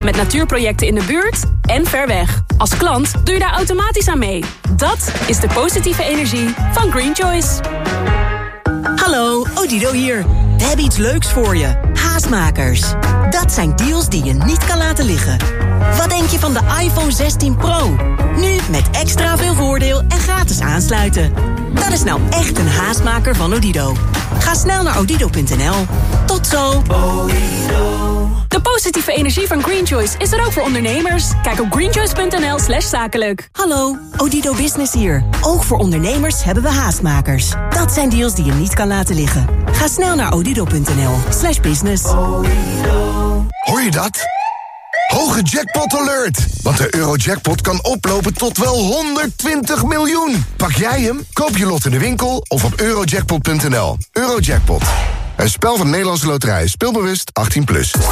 Met natuurprojecten in de buurt en ver weg. Als klant doe je daar automatisch aan mee. Dat is de positieve energie van Green Choice. Hallo, Odido hier. We hebben iets leuks voor je. Haastmakers. Dat zijn deals die je niet kan laten liggen. Wat denk je van de iPhone 16 Pro? Nu met extra veel voordeel en gratis aansluiten. Dat is nou echt een haastmaker van Odido. Ga snel naar odido.nl. Tot zo. De positieve energie van Green Choice is er ook voor ondernemers. Kijk op greenchoice.nl/zakelijk. Hallo, Odido Business hier. Ook voor ondernemers hebben we haastmakers. Dat zijn deals die je niet kan laten liggen. Ga snel naar odido.nl/business. Hoor je dat? Hoge jackpot alert! Want de Eurojackpot kan oplopen tot wel 120 miljoen. Pak jij hem? Koop je lot in de winkel of op eurojackpot.nl. Eurojackpot. Een spel van Nederlandse Loterij. Speelbewust 18+.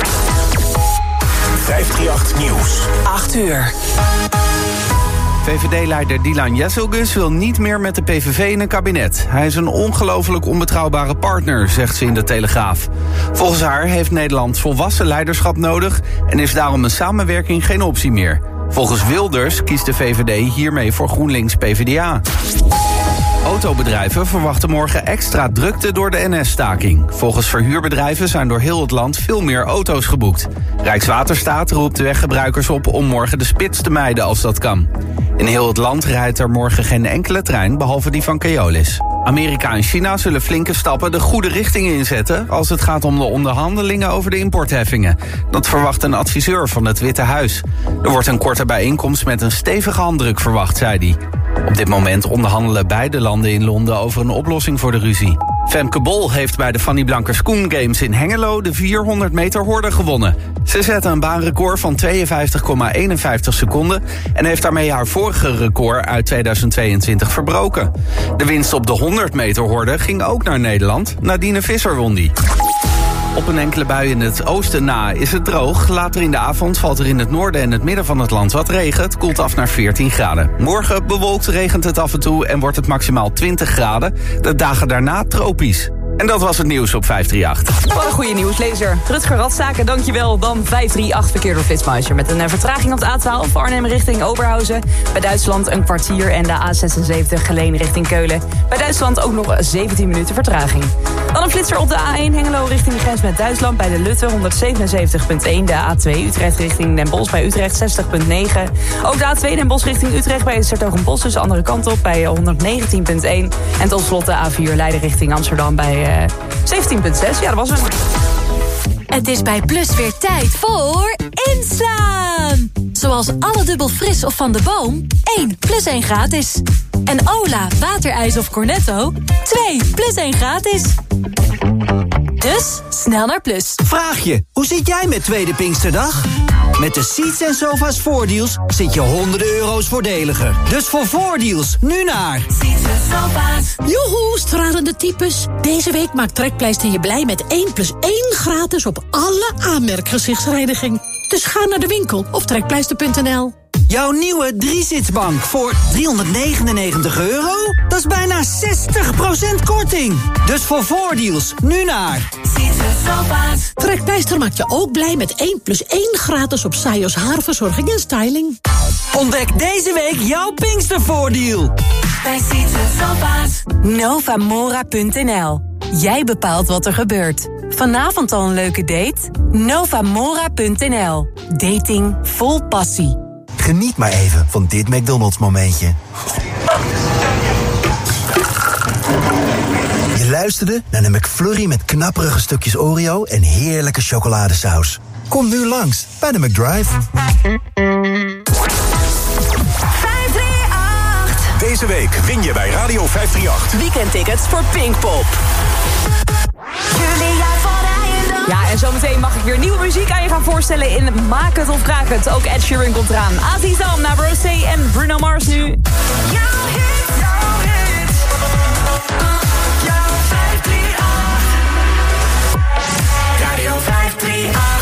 538 Nieuws. 8 uur. VVD-leider Dylan Jesselgus wil niet meer met de PVV in een kabinet. Hij is een ongelooflijk onbetrouwbare partner, zegt ze in de Telegraaf. Volgens haar heeft Nederland volwassen leiderschap nodig en is daarom een samenwerking geen optie meer. Volgens Wilders kiest de VVD hiermee voor GroenLinks-PVDA. Autobedrijven verwachten morgen extra drukte door de NS-staking. Volgens verhuurbedrijven zijn door heel het land veel meer auto's geboekt. Rijkswaterstaat roept de weggebruikers op om morgen de spits te mijden als dat kan. In heel het land rijdt er morgen geen enkele trein, behalve die van Keolis. Amerika en China zullen flinke stappen de goede richting inzetten als het gaat om de onderhandelingen over de importheffingen. Dat verwacht een adviseur van het Witte Huis. Er wordt een korte bijeenkomst met een stevige handdruk verwacht, zei hij. Op dit moment onderhandelen beide landen in Londen over een oplossing voor de ruzie. Femke Bol heeft bij de Fanny Blankers-Koen Games in Hengelo de 400 meter horde gewonnen. Ze zette een baanrecord van 52,51 seconden... en heeft daarmee haar vorige record uit 2022 verbroken. De winst op de 100 meter horde ging ook naar Nederland. Nadine Visser won die. Op een enkele bui in het oosten na is het droog. Later in de avond valt er in het noorden en het midden van het land wat regen. Het koelt af naar 14 graden. Morgen bewolkt regent het af en toe en wordt het maximaal 20 graden. De dagen daarna tropisch. En dat was het nieuws op 538. Wat een goede nieuwslezer. Rutger Radstaken, dankjewel. Dan 538 verkeer door Flitsmeister. Met een vertraging op de A12 Arnhem richting Oberhausen. Bij Duitsland een kwartier en de A76 Geleen richting Keulen. Bij Duitsland ook nog 17 minuten vertraging. Dan een flitser op de A1 Hengelo richting de grens met Duitsland. Bij de Lutte 177.1. De A2 Utrecht richting Den Bosch bij Utrecht 60.9. Ook de A2 Den Bosch richting Utrecht bij Sertogenbosch. Dus de andere kant op bij 119.1. En tot slot de A4 Leiden richting Amsterdam bij 17.6, ja, dat was het. Het is bij Plus weer tijd voor inslaan. Zoals alle dubbel fris of Van de Boom, 1 plus 1 gratis. En Ola, waterijs of Cornetto, 2 plus 1 gratis. Dus snel naar Plus. Vraag je, hoe zit jij met Tweede Pinksterdag? Met de Seats en Sofa's voordeals zit je honderden euro's voordeliger. Dus voor voordeals, nu naar Seats en Sofa's. Joehoe, stralende types. Deze week maakt Trekpleister je blij met 1 plus 1 gratis op alle aanmerkgezichtsreiniging. Dus ga naar de winkel of trekpleister.nl. Jouw nieuwe 3-zitsbank voor €399? Dat is bijna 60% korting. Dus voor voordeals, nu naar Seats en Sofa's. Trekpleister maakt je ook blij met 1 plus 1 gratis op Sajos haarverzorging en styling. Ontdek deze week jouw Pinkstervoordeel bij Seats en Sofa's. Novamora.nl. Jij bepaalt wat er gebeurt. Vanavond al een leuke date? Novamora.nl. Dating vol passie. Geniet maar even van dit McDonald's momentje. Je luisterde naar de McFlurry met knapperige stukjes Oreo en heerlijke chocoladesaus. Kom nu langs bij de McDrive. 538. Deze week win je bij Radio 538 weekendtickets voor Pinkpop. Ja, en zometeen mag ik weer nieuwe muziek aan je gaan voorstellen in Maak het of Kraak het. Ook Ed Sheeran komt eraan. Azizam, Rosé en Bruno Mars nu. Jouw hit, jouw hit. Jouw 538. Radio 538.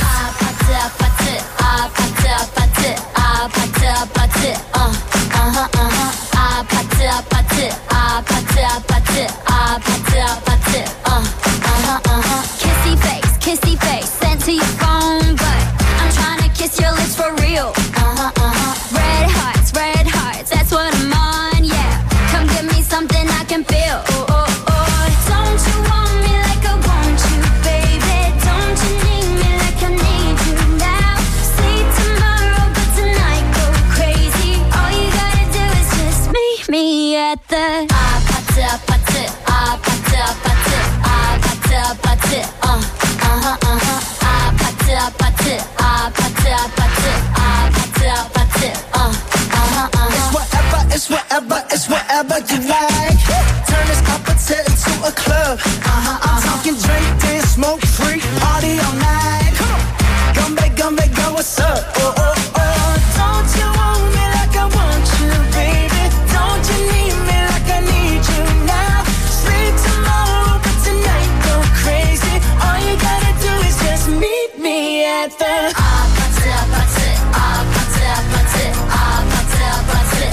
Kissy face, sent to your phone, but I'm trying to kiss your lips at the party, party, party, party, party, party, party, party, party, It's whatever, it's whatever you like. Turn this opposite into a club. I'm talking drink, dance, smoke, free, party all night. Come on, Gumby, go, what's up? Oh, oh, oh. Don't you want me like I want you, baby? Don't you need me like I need you now? Sleep tomorrow, but tonight go crazy. All you gotta do is just meet me at the party, party, party, party, party, party,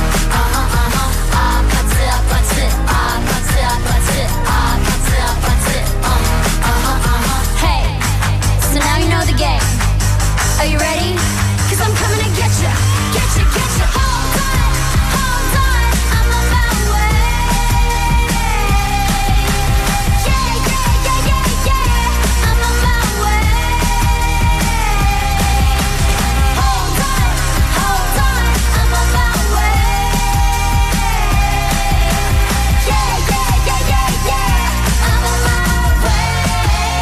Hey, so now you know the game. Are you ready? 'Cause I'm coming to get you, get you, get you. Hold on, I'm on my way. Yeah, yeah, yeah, yeah, yeah, I'm on my way. Hold on, I'm on my way. Yeah, yeah, yeah, yeah, yeah, I'm on my way.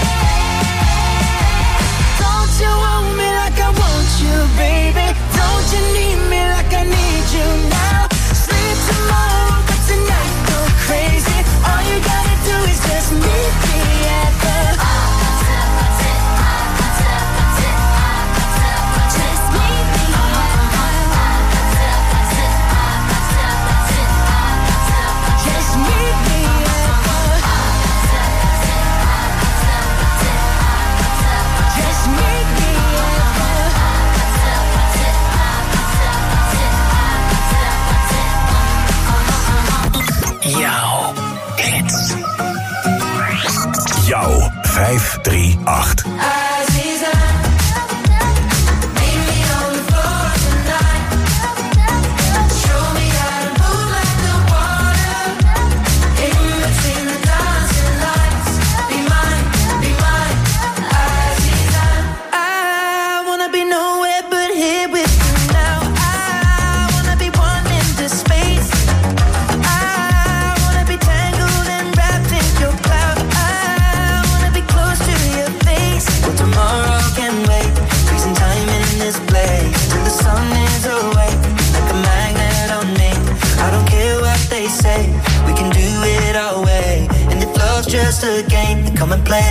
Don't you want me like I want you, baby? Don't you need me like I need you now? Sleep tomorrow, but tonight go crazy. All you gotta do is just meet me at the Just meet me just meet me just meet me Jouw hits. Jouw 538. I wanna be nowhere but here with you now. I wanna be one in the space. I wanna be tangled and wrapped in your cloud. I wanna be close to your face. Well, tomorrow can wait. Freezing time in this place till the sun is awake. Like a magnet on me. I don't care what they say. We can do it our way. And if love's just a game, then come and play.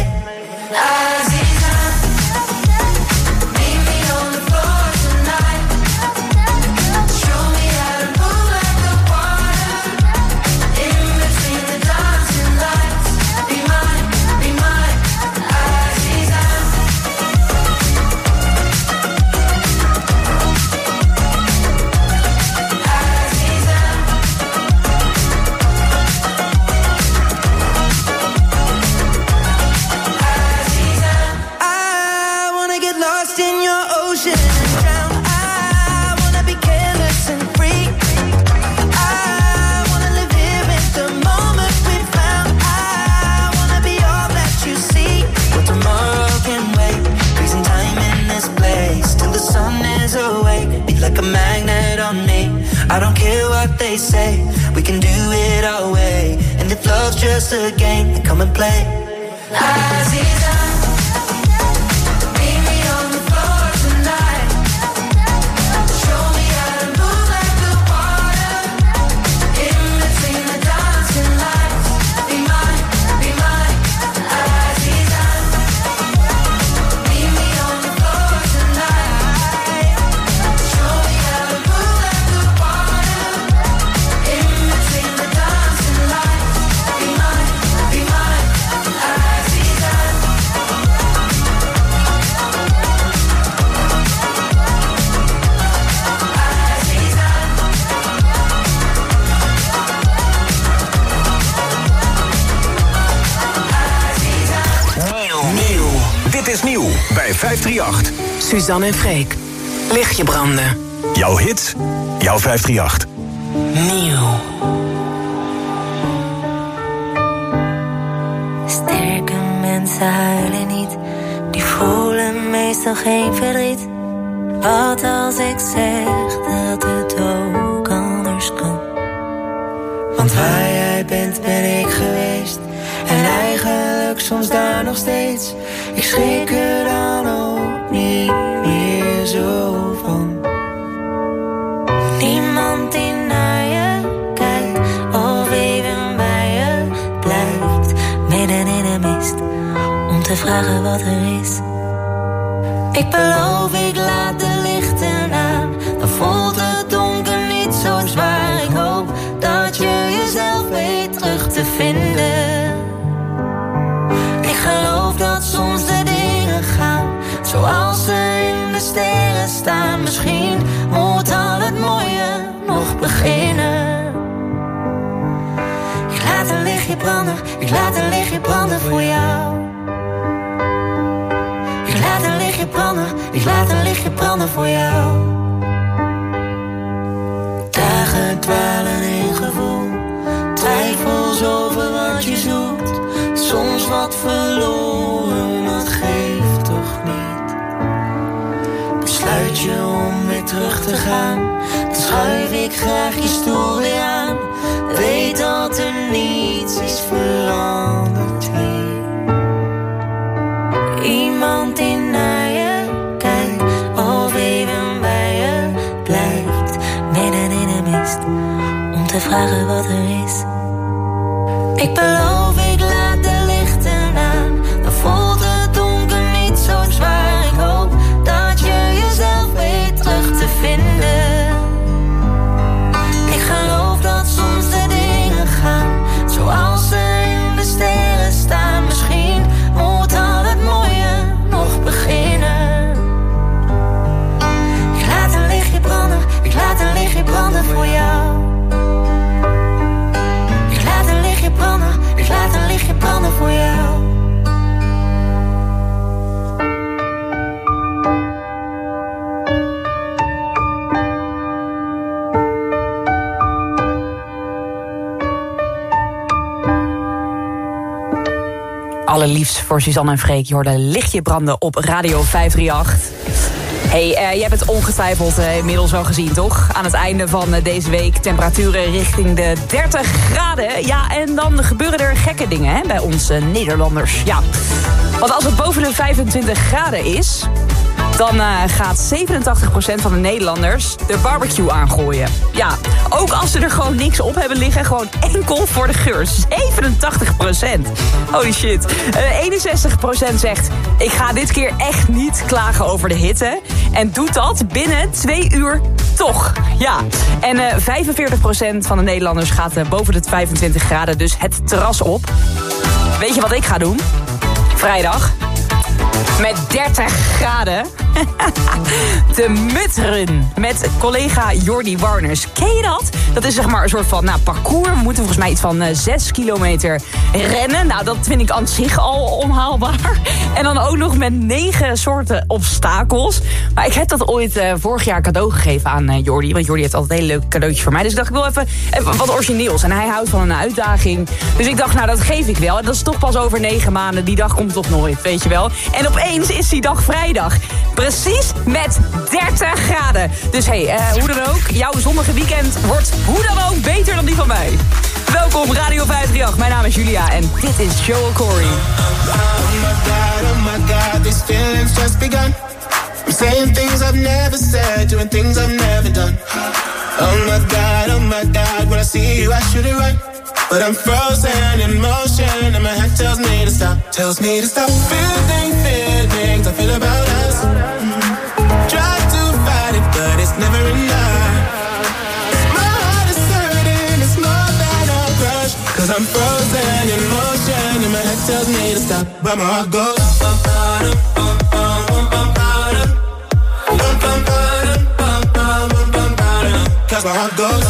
I wanna get lost in your ocean and drown. I wanna be careless and free. I wanna live here in the moment we found. I wanna be all that you see. Well, tomorrow can wait. Freezing time in this place till the sun is awake. Be like a magnet on me. I don't care what they say. We can do it our way. And if love's just a game, then come and play. Dit is nieuw bij 538. Suzanne en Freek. Lichtje branden. Jouw hits, jouw 538. Nieuw. Sterke mensen huilen niet, die voelen meestal geen verdriet. Wat als ik zeg dat het ook anders kan? soms daar nog steeds. Ik schrik er dan ook niet meer zo van. Niemand die naar je kijkt of even bij je blijft. Midden in de mist, om te vragen wat er is. Ik beloof, ik laat de lichten aan. Dan voelt het donker niet zo zwaar. Ik hoop dat je jezelf weet terug te vinden. Ik geloof dat soms de dingen gaan zoals ze in de sterren staan. Misschien moet al het mooie nog beginnen. Ik laat een lichtje branden, ik laat een lichtje branden voor jou. Ik laat een lichtje branden, ik laat een lichtje branden voor jou. Dagen dwalen in gevoel, twijfels over wat je zoekt. Soms wat verloren, dat geeft toch niet. Besluit je om weer terug te gaan, dan schuif ik graag je stoel weer aan. Weet dat er niets is veranderd hier. Iemand die naar je kijkt of even bij je blijft. Midden in de mist, om te vragen wat er is. Ik beloof, ik laat de lichten aan. Dan voelt het donker niet zo zwaar. Ik hoop dat je jezelf weet terug te vinden. Ik geloof dat soms de dingen gaan zoals ze in de sterren staan. Misschien moet al het mooie nog beginnen. Ik laat een lichtje branden, ik laat een lichtje branden voor jou. Ik laat een lichtje branden, ik laat een lichtje branden voor jou. Allerliefst voor Suzanne en Freek. Je hoorde lichtje branden op Radio 538. Hey, jij hebt het ongetwijfeld inmiddels wel gezien, toch? Aan het einde van deze week temperaturen richting de 30 graden. Ja, en dan gebeuren er gekke dingen hè, bij ons Nederlanders. Ja, want als het boven de 25 graden is, dan gaat 87% van de Nederlanders de barbecue aangooien. Ja, ook als ze er gewoon niks op hebben liggen, gewoon enkel voor de geur. 87%. Holy shit. 61% zegt, ik ga dit keer echt niet klagen over de hitte. En doet dat binnen 2 uur toch. Ja. En 45% van de Nederlanders gaat boven de 25 graden dus het terras op. Weet je wat ik ga doen? Vrijdag. Met 30 graden. Te mutteren met collega Jordi Warners. Ken je dat? Dat is zeg maar een soort van parcours. We moeten volgens mij iets van 6 kilometer rennen. Nou, dat vind ik aan zich al onhaalbaar. En dan ook nog met 9 soorten obstakels. Maar ik heb dat ooit vorig jaar cadeau gegeven aan Jordi. Want Jordi heeft altijd hele leuke cadeautjes voor mij. Dus ik dacht, ik wil even wat origineels. En hij houdt van een uitdaging. Dus ik dacht, nou, dat geef ik wel. En dat is toch pas over 9 maanden. Die dag komt toch nooit, weet je wel. En opeens is die dag vrijdag. Precies met 30 graden. Dus hey, hoe dan ook, jouw zonnige weekend wordt hoe dan ook beter dan die van mij. Welkom, Radio 538. Mijn naam is Julia en dit is Joel Corey. Oh my God, these feelings just begun. I'm saying things I've never said, doing things I've never done. Oh my God, when I see you I should it right. But I'm frozen in motion and my head tells me to stop. Tells me to stop feelings I feel about us. Try to fight it but it's never enough. My heart is hurting, it's more than a crush. Cause I'm frozen in motion and my head tells me to stop. But my heart goes cause my heart goes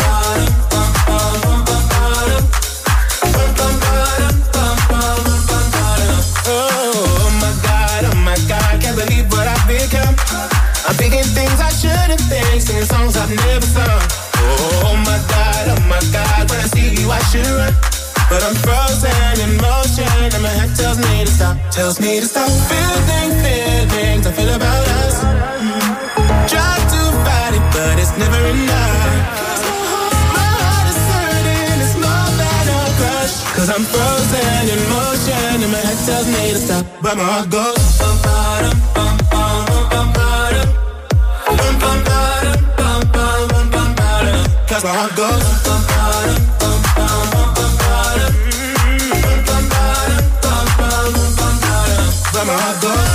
I'm thinking things I shouldn't think, singing songs I've never sung. Oh my God, when I see you I should run. But I'm frozen in motion and my head tells me to stop. Tells me to stop feelings I feel about us. Try to fight it but it's never enough. My heart is hurting, it's more than a crush. Cause I'm frozen in motion and my head tells me to stop, but my heart goes bum bum bum bum bum bum bum bum bum bum bum bum. 'Cause my heart goes bum bum bum bum bum bum bum bum bum. But my heart goes.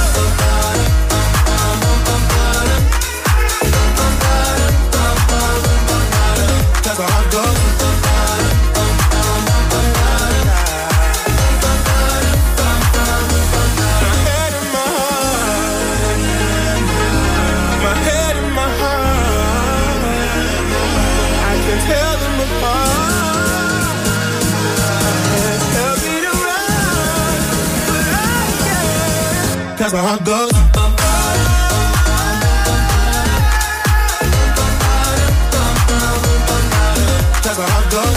Cause my heart goes bum, cause my heart goes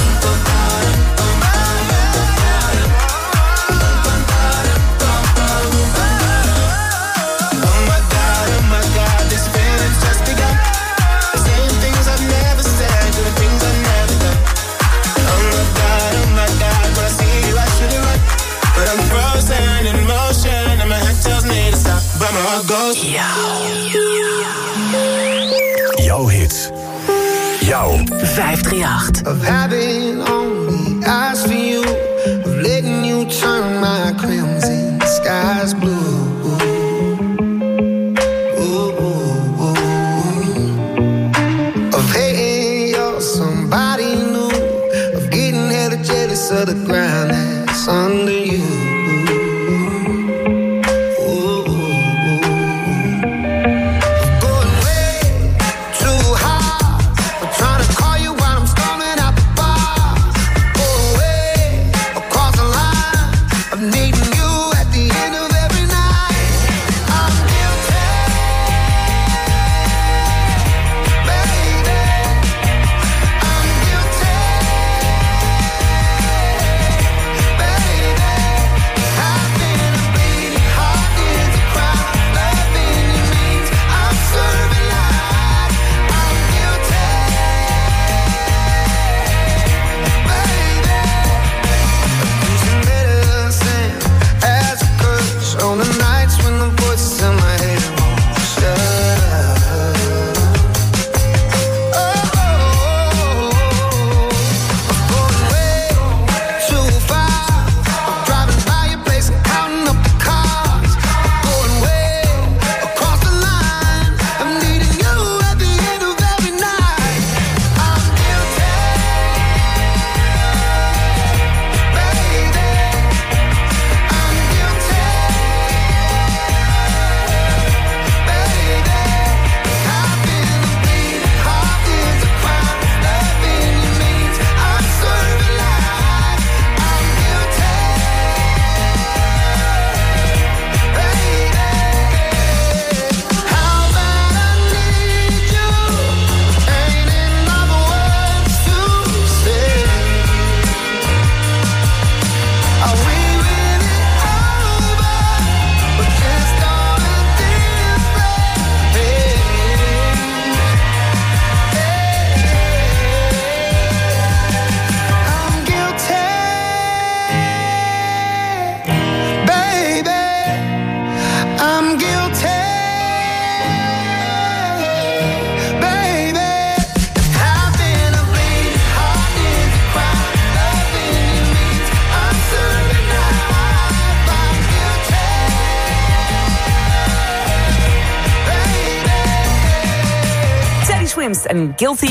oh my God, this feeling's just begun. Saying things I've never said, doing things I've never done. Oh my God, when I see you I should have run. But I'm frozen in motion and my head tells me to stop, but my heart goes. Jouw hits. Jouw 538. Of having only eyes for you, of letting you turn my crimson skies blue. Of hating you're somebody new, of getting hella jealous of the ground that's under you. En Guilty.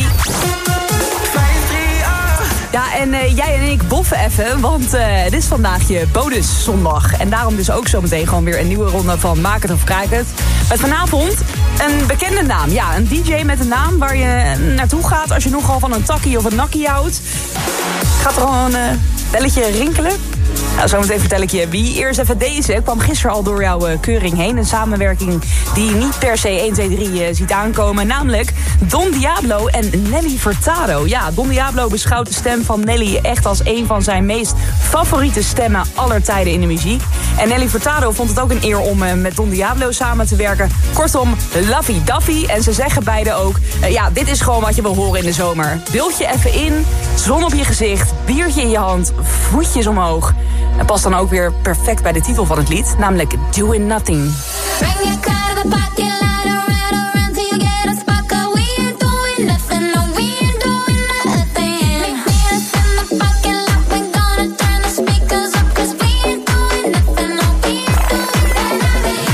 Ja, en jij en ik boffen even, want dit is vandaag je bonuszondag. En daarom dus ook zometeen gewoon weer een nieuwe ronde van Maak het of Kraak het. Met vanavond een bekende naam. Ja, een DJ met een naam waar je naartoe gaat als je nogal van een takkie of een nakkie houdt. Gaat er al een belletje rinkelen? Nou, zometeen vertel ik je wie. Eerst even deze. Kwam gisteren al door jouw keuring heen. Een samenwerking die je niet per se 1, 2, 3 ziet aankomen. Namelijk Don Diablo en Nelly Furtado. Ja, Don Diablo beschouwt de stem van Nelly echt als een van zijn meest favoriete stemmen aller tijden in de muziek. En Nelly Furtado vond het ook een eer om met Don Diablo samen te werken. Kortom, Laffy Daffy. En ze zeggen beide ook, ja, dit is gewoon wat je wil horen in de zomer. Beeld je even in, zon op je gezicht, biertje in je hand, voetjes omhoog. En past dan ook weer perfect bij de titel van het lied, namelijk Doing Nothing. Bring your car to the parking lot, around till you get a spot. 'Cause we ain't doing nothing, no, we ain't doing nothing. Meet us in the parking lot, we're gonna turn the speakers up. 'Cause we ain't doing nothing, no, we ain't doing nothing.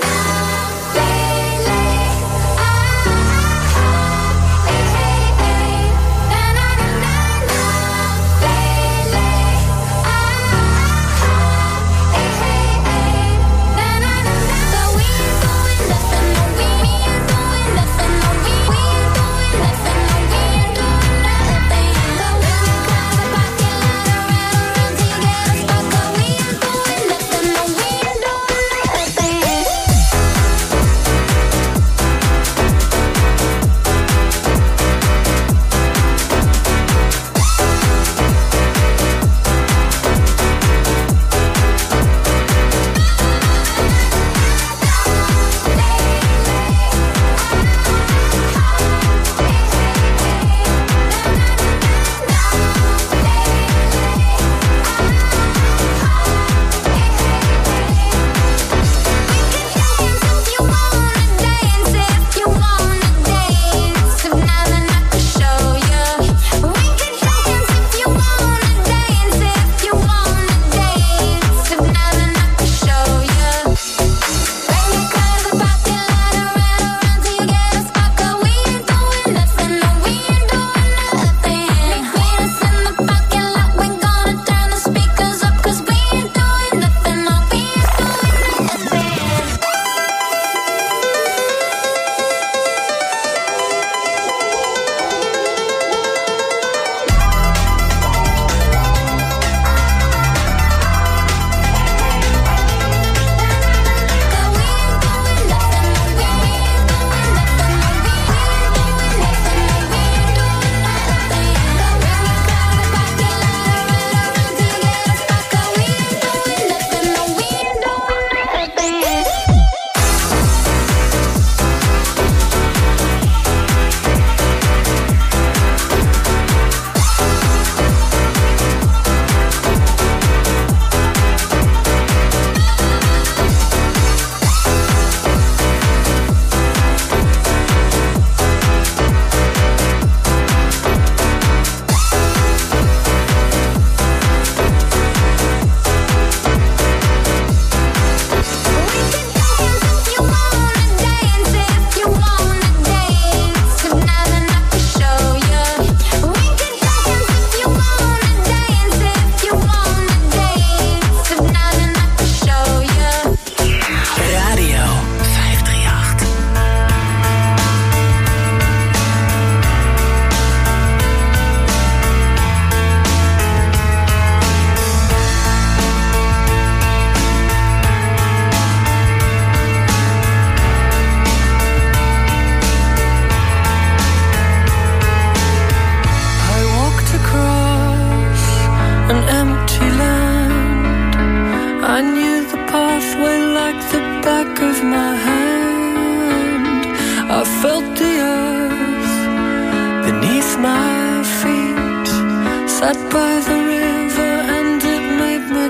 Sat by the river and it made me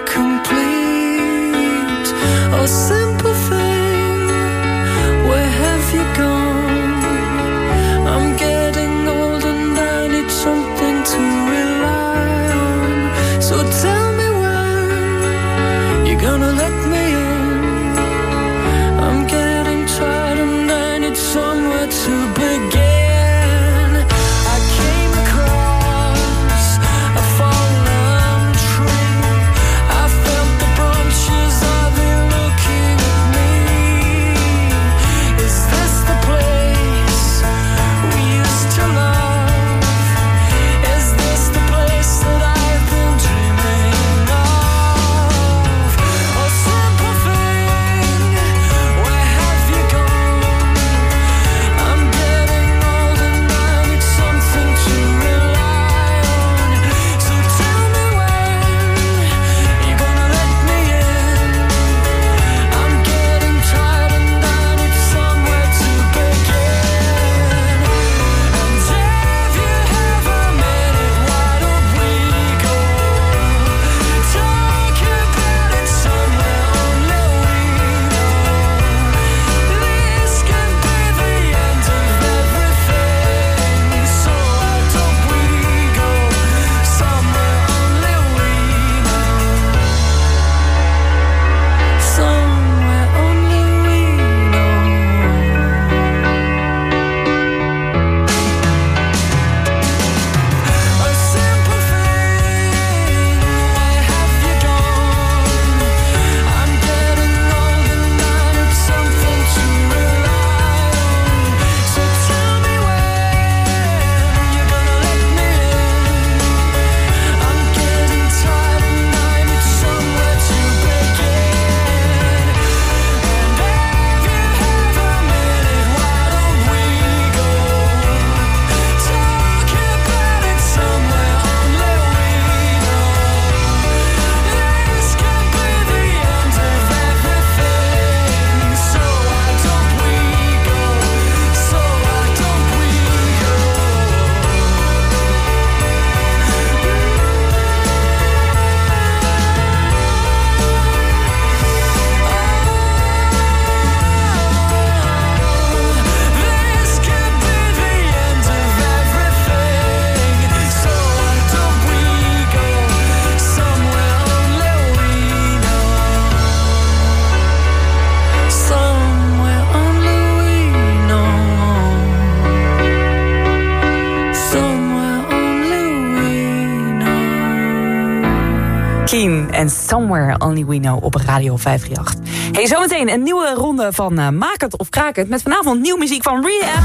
complete. Oh, simple thing, where have you gone? I'm getting old and I need something to rely on. So tell me when you're gonna let me in. I'm getting tired and I need somewhere to begin. Looking Keen en Somewhere Only We Know op Radio 538. Hey, zometeen een nieuwe ronde van Maak het of Kraak het... met vanavond nieuwe muziek van Rehab.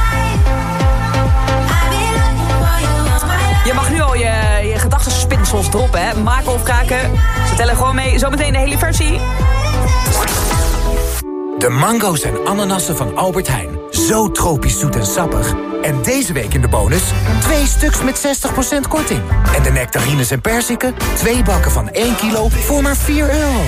Je mag nu al je gedachtenspinsels droppen, hè. Maken of kraken. Ze tellen gewoon mee. Zometeen de hele versie. De mango's en ananassen van Albert Heijn. Zo tropisch zoet en sappig. En deze week in de bonus 2 stuks met 60% korting. En de nectarines en perziken, 2 bakken van 1 kilo voor maar €4.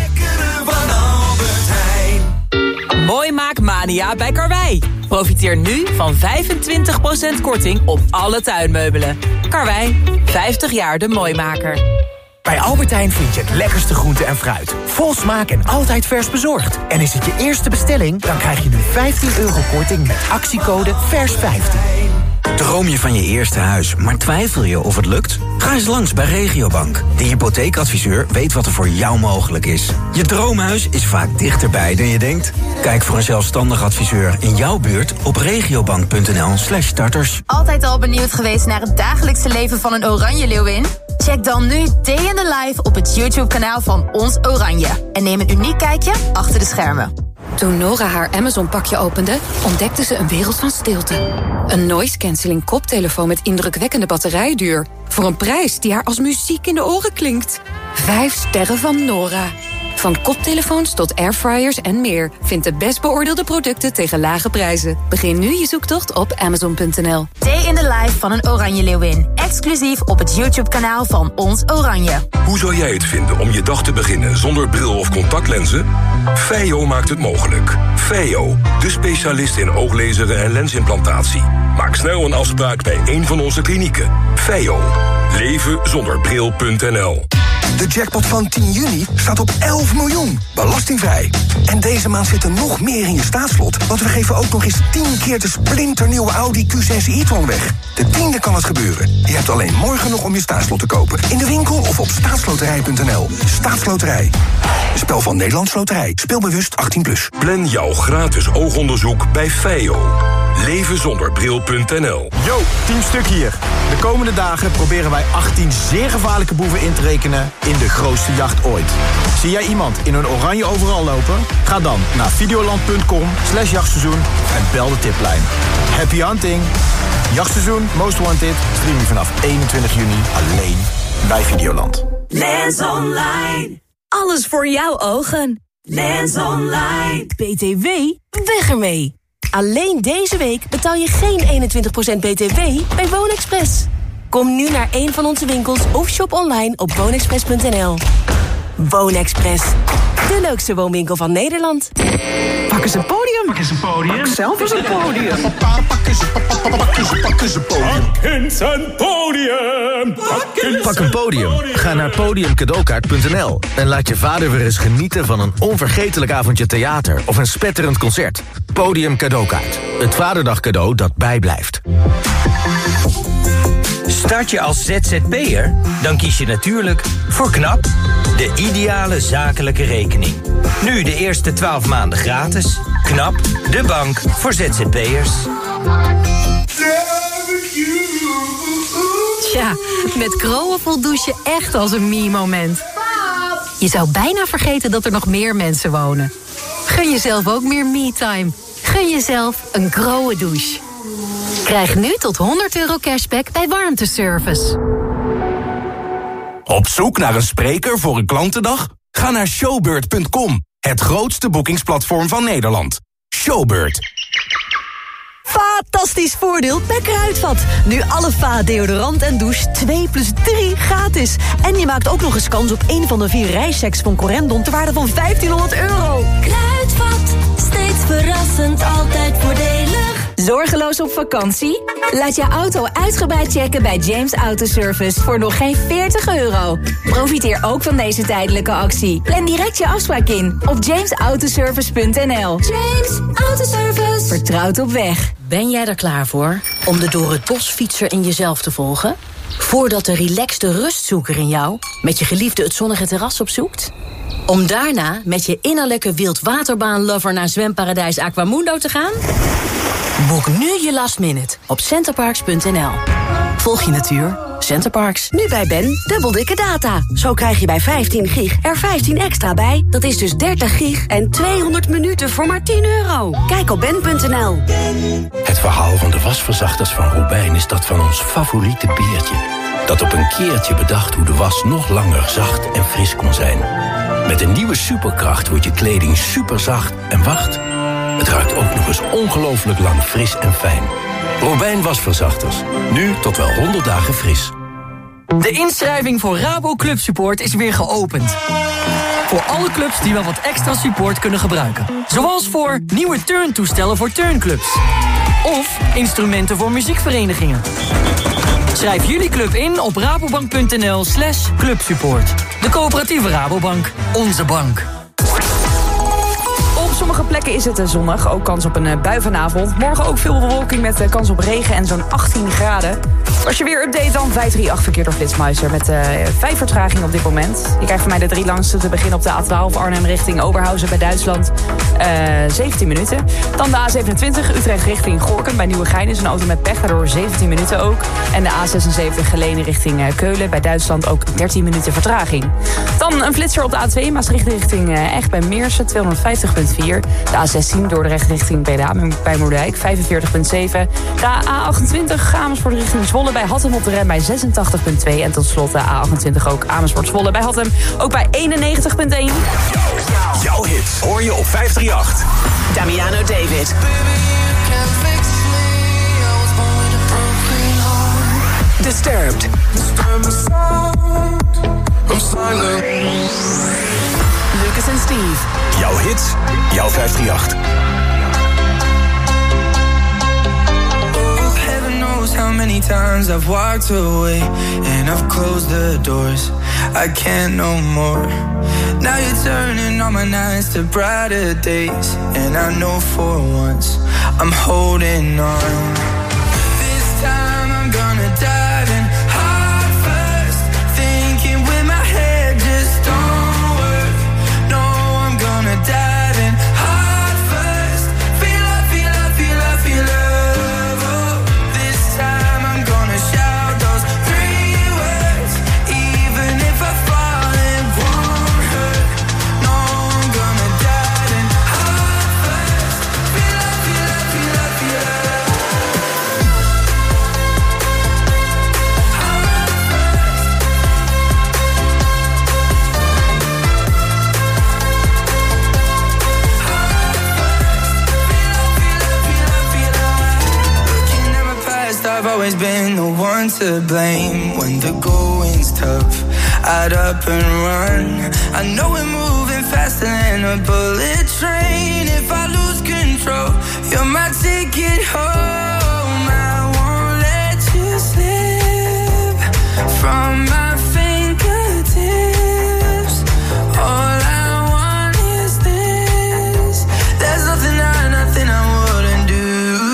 Mooi maakmania bij Karwei. Profiteer nu van 25% korting op alle tuinmeubelen. Karwei, 50 jaar de mooimaker. Bij Albert Heijn vind je het lekkerste groente en fruit. Vol smaak en altijd vers bezorgd. En is het je eerste bestelling, dan krijg je nu €15 korting met actiecode VERS15. Droom je van je eerste huis, maar twijfel je of het lukt? Ga eens langs bij Regiobank. De hypotheekadviseur weet wat er voor jou mogelijk is. Je droomhuis is vaak dichterbij dan je denkt. Kijk voor een zelfstandig adviseur in jouw buurt op regiobank.nl/starters. Altijd al benieuwd geweest naar het dagelijkse leven van een oranje leeuwin? Check dan nu Day in the Life op het YouTube-kanaal van Ons Oranje. En neem een uniek kijkje achter de schermen. Toen Nora haar Amazon-pakje opende, ontdekte ze een wereld van stilte. Een noise-canceling koptelefoon met indrukwekkende batterijduur. Voor een prijs die haar als muziek in de oren klinkt. 5 sterren van Nora. Van koptelefoons tot airfryers en meer. Vind de best beoordeelde producten tegen lage prijzen. Begin nu je zoektocht op Amazon.nl. Day in the Life van een oranje leeuwin. Exclusief op het YouTube-kanaal van Ons Oranje. Hoe zou jij het vinden om je dag te beginnen zonder bril of contactlenzen? Feio maakt het mogelijk. Feio, de specialist in ooglezeren en lensimplantatie. Maak snel een afspraak bij een van onze klinieken. Feio. Levenzonderbril.nl. De jackpot van 10 juni staat op 11 miljoen. Belastingvrij. En deze maand zit er nog meer in je staatslot. Want we geven ook nog eens 10 keer de splinternieuwe Audi Q6 e-tron weg. De 10e kan het gebeuren. Je hebt alleen morgen nog om je staatslot te kopen. In de winkel of op staatsloterij.nl. Staatsloterij. Een spel van Nederlands Loterij. Speelbewust 18+. Plan jouw gratis oogonderzoek bij Feio. Levenzonderbril.nl. Yo, Team Stuk hier. De komende dagen proberen wij 18 zeer gevaarlijke boeven in te rekenen in de grootste jacht ooit. Zie jij iemand in een oranje overal lopen? Ga dan naar videoland.com/jachtseizoen en bel de tiplijn. Happy hunting! Jachtseizoen Most Wanted streaming vanaf 21 juni alleen bij Videoland. Lens Online. Alles voor jouw ogen. Lens Online. BTW? Weg ermee. Alleen deze week betaal je geen 21% BTW bij Woonexpress. Kom nu naar een van onze winkels of shop online op woonexpress.nl. Woonexpress. De leukste woonwinkel van Nederland. Pak eens een podium. Pak eens een podium. Pak zelf eens een podium. Pak eens een podium. Pak een podium. Ga naar podiumcadeaukaart.nl en laat je vader weer eens genieten van een onvergetelijk avondje theater of een spetterend concert. Podium Cadeaukaart. Het vaderdag cadeau dat bijblijft. Start je als ZZP'er? Dan kies je natuurlijk voor KNAP, de ideale zakelijke rekening. Nu de eerste 12 maanden gratis. KNAP, de bank voor ZZP'ers. Tja, met Groen voelt douchen echt als een me-moment. Je zou bijna vergeten dat er nog meer mensen wonen. Gun jezelf ook meer me-time. Gun jezelf een Groen douche. Krijg nu tot €100 cashback bij Warmteservice. Op zoek naar een spreker voor een klantendag? Ga naar showbird.com, het grootste boekingsplatform van Nederland. Showbird. Fantastisch voordeel bij Kruidvat. Nu alle Va deodorant en douche 2+3 gratis. En je maakt ook nog eens kans op een van de 4 reischecks van Corendon ter waarde van €1500. Kruidvat, steeds verrassend, altijd voordelig. Zorgeloos op vakantie? Laat je auto uitgebreid checken bij James Autoservice voor nog geen €40. Profiteer ook van deze tijdelijke actie. Plan direct je afspraak in op jamesautoservice.nl. James Autoservice. Vertrouwd op weg. Ben jij er klaar voor om de door het bos fietser in jezelf te volgen? Voordat de relaxte rustzoeker in jou met je geliefde het zonnige terras opzoekt? Om daarna met je innerlijke wildwaterbaan-lover naar zwemparadijs Aquamundo te gaan? Boek nu je last minute op centerparks.nl. Volg je natuur. Centerparks. Nu bij Ben, dubbel dikke data. Zo krijg je bij 15 gig er 15 extra bij. Dat is dus 30 gig en 200 minuten voor maar €10. Kijk op ben.nl. Het verhaal van de wasverzachters van Robijn is dat van ons favoriete peertje. Dat op een keertje bedacht hoe de was nog langer zacht en fris kon zijn. Met een nieuwe superkracht wordt je kleding superzacht en wacht. Het ruikt ook nog eens ongelooflijk lang fris en fijn. Robijn wasverzachters. Nu tot wel 100 dagen fris. De inschrijving voor Rabo Club Support is weer geopend. Voor alle clubs die wel wat extra support kunnen gebruiken. Zoals voor nieuwe turntoestellen voor turnclubs. Of instrumenten voor muziekverenigingen. Schrijf jullie club in op rabobank.nl/clubsupport. De coöperatieve Rabobank. Onze bank. Op sommige plekken is het zonnig, ook kans op een bui vanavond. Morgen ook veel bewolking met kans op regen en zo'n 18 graden. Als je weer update dan 538 verkeer door Flitsmeister met 5 vertragingen op dit moment. Je krijgt van mij de 3 langste te beginnen op de A12 Arnhem richting Oberhausen bij Duitsland. 17 minuten. Dan de A27 Utrecht richting Gorinchem bij Nieuwegein is een auto met pech, daardoor 17 minuten ook. En de A76 Geleen richting Keulen bij Duitsland ook 13 minuten vertraging. Dan een flitser op de A2 Maastricht richting Echt bij Meersen 250.4. De A16 Dordrecht richting Breda bij Moerdijk 45.7. De A28 Amersfoort richting Zwolle bij Hattem op de rem bij 86.2. En tot slot de A28 ook Amersfoort Zwolle bij Hattem ook bij 91.1. Jouw hits hoor je op 538. Damiano David. Disturbed. Lucas en Steve. Jouw hits, jouw 538. How many times I've walked away and I've closed the doors. I can't no more. Now you're turning all my nights to brighter days, and I know for once I'm holding on. This time I'm gonna dive in heart first, thinking with my head just don't work. No, I'm gonna dive in heart first. Feel love, feel love, feel love, feel love. I've always been the one to blame. When the going's tough, I'd up and run. I know we're moving faster than a bullet train. If I lose control, you're my ticket home. I won't let you slip from my fingertips. All I want is this. There's nothing I wouldn't do.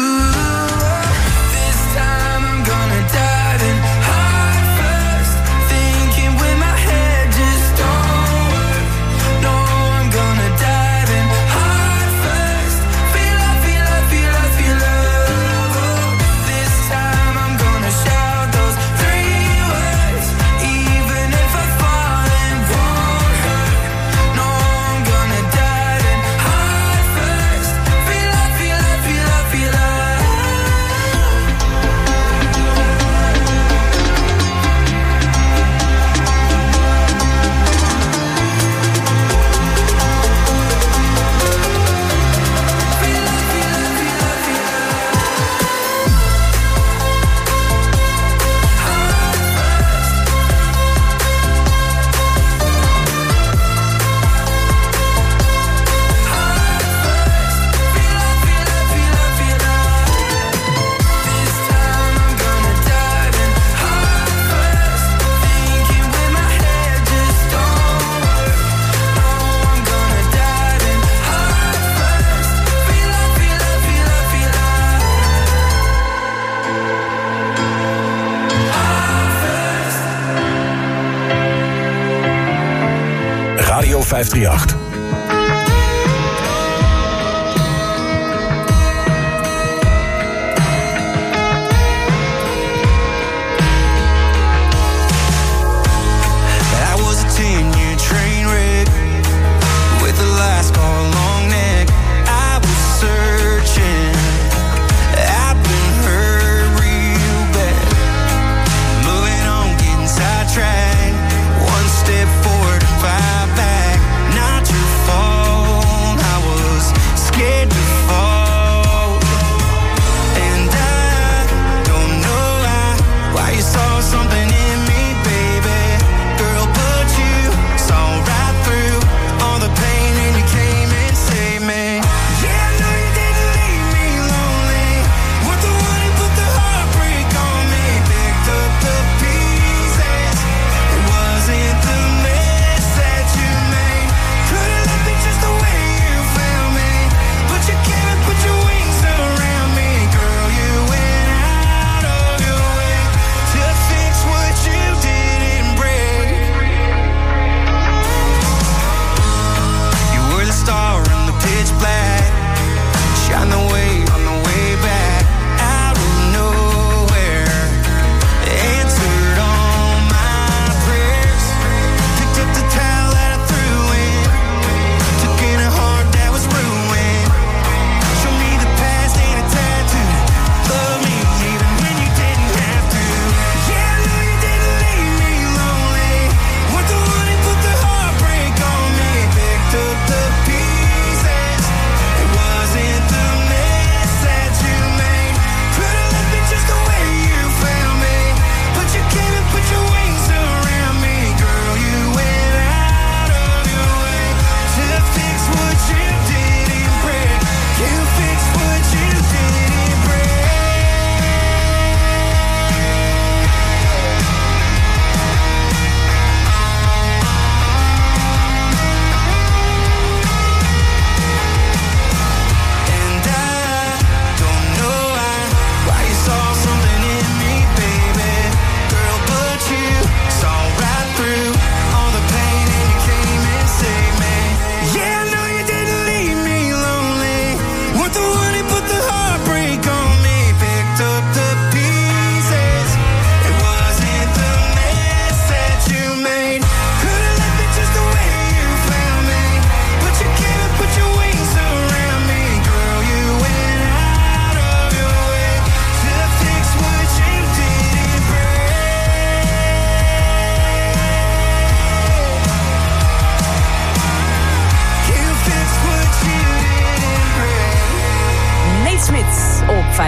Radio 538.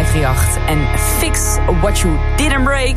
538. En Fix What You Didn't Break.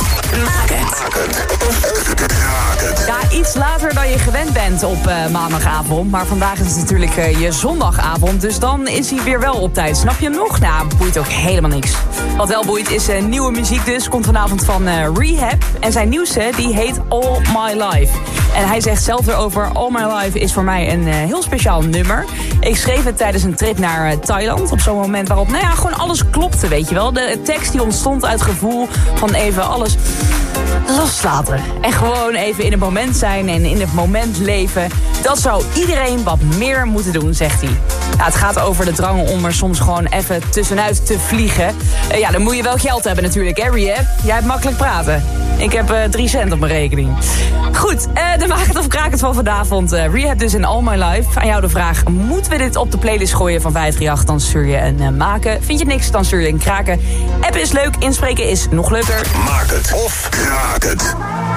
Ja, iets later dan je gewend bent op maandagavond. Maar vandaag is het natuurlijk je zondagavond. Dus dan is hij weer wel op tijd. Snap je hem nog? Nou, boeit ook helemaal niks. Wat wel boeit is nieuwe muziek dus. Komt vanavond van Rehab. En zijn nieuwste, die heet All My Life. En hij zegt zelf erover: All My Life is voor mij een heel speciaal nummer. Ik schreef het tijdens een trip naar Thailand. Op zo'n moment waarop, nou ja, gewoon alles klopte, weet je wel. De tekst die ontstond uit gevoel van even alles loslaten. En gewoon even in het moment zijn en in het moment leven. Dat zou iedereen wat meer moeten doen, zegt hij. Ja, het gaat over de drang om er soms gewoon even tussenuit te vliegen. Ja, dan moet je wel geld hebben natuurlijk, hè, Rehab? Jij hebt makkelijk praten. Ik heb 3 cent op mijn rekening. Goed, de Maak het of Kraak het van vanavond. Rehab dus in All My Life. Aan jou de vraag, moeten we dit op de playlist gooien van 538? Dan stuur je een maken. Vind je niks, dan stuur je een kraken. Appen is leuk, inspreken is nog leuker. Maak het of kraak het.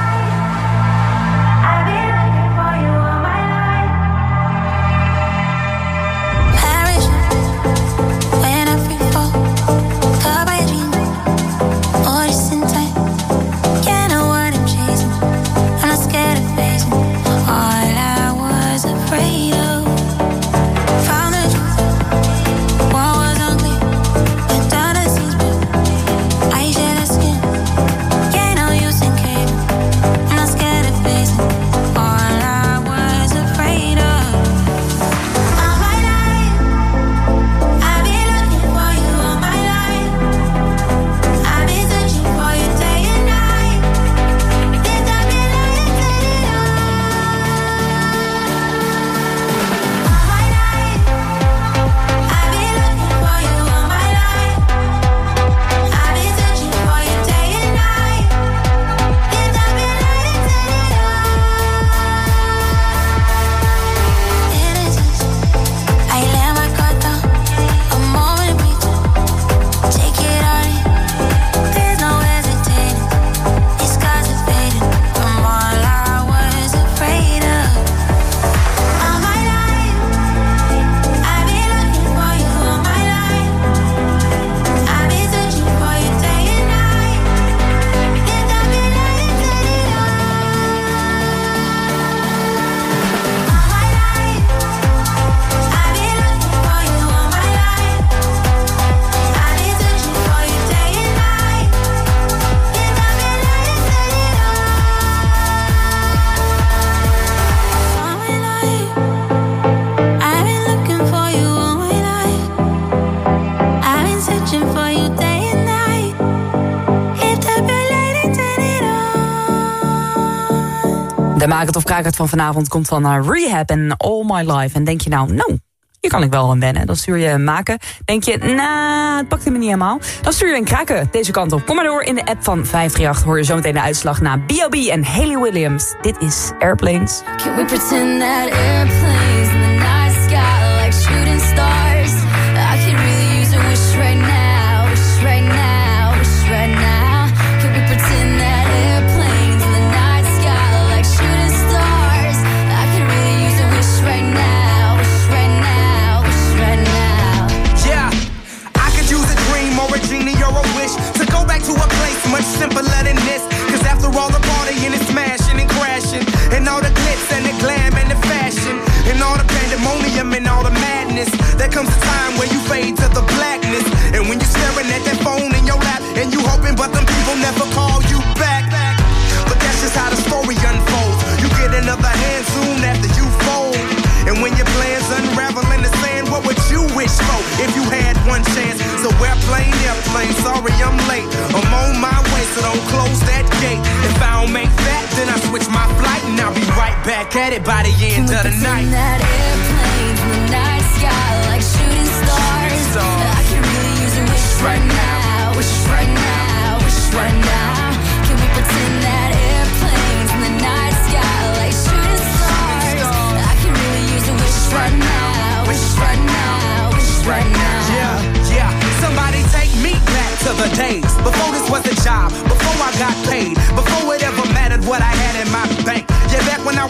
De Maak het of Kraak het van vanavond komt van Rehab en All My Life. En denk je nou, hier kan ik wel aan wennen. Dan stuur je een maken. Denk je, het pakt me niet helemaal. Dan stuur je een kraken deze kant op. Kom maar door in de app van 538. Hoor je zo meteen de uitslag na B.O.B. en Hayley Williams. Dit is Airplanes. Can we pretend that airplanes in the night sky like shooting stars? I could really use a wish right now, wish right now, wish right now. Can we pretend that airplanes in the night sky like shooting stars? I could really use a wish right now, wish right now, wish right now. Yeah, I could use a dream or a genie or a wish to go back to a place much simpler than this. Cause after all the partying and smashing and crashing, and all the glitz and the glam and the fashion, and all the pandemonium and all the madness, there comes a time where you fade to the blackness. And when you're staring at that phone in your lap, and you hoping but them people never call you back. But that's just how the story unfolds. You get another hand soon after you fold. And when your plans unravel in the sand, what would you wish for if you had one chance? So airplane, sorry I'm late. I'm on my way, so don't close that gate. If I don't make that, then I switch my flight, and I'll be right back at it by the end of the night. That airplane in the night sky like shooting stars. I can really use a wish right now, wish right now, wish right now. Can we pretend that airplanes in the night sky like shooting stars? I can really use a wish right now, wish right now, wish right now. Yeah, somebody take me back to the days before this was a job, before I got paid, before it ever mattered what I had in my bank. Yeah, back when I was trying to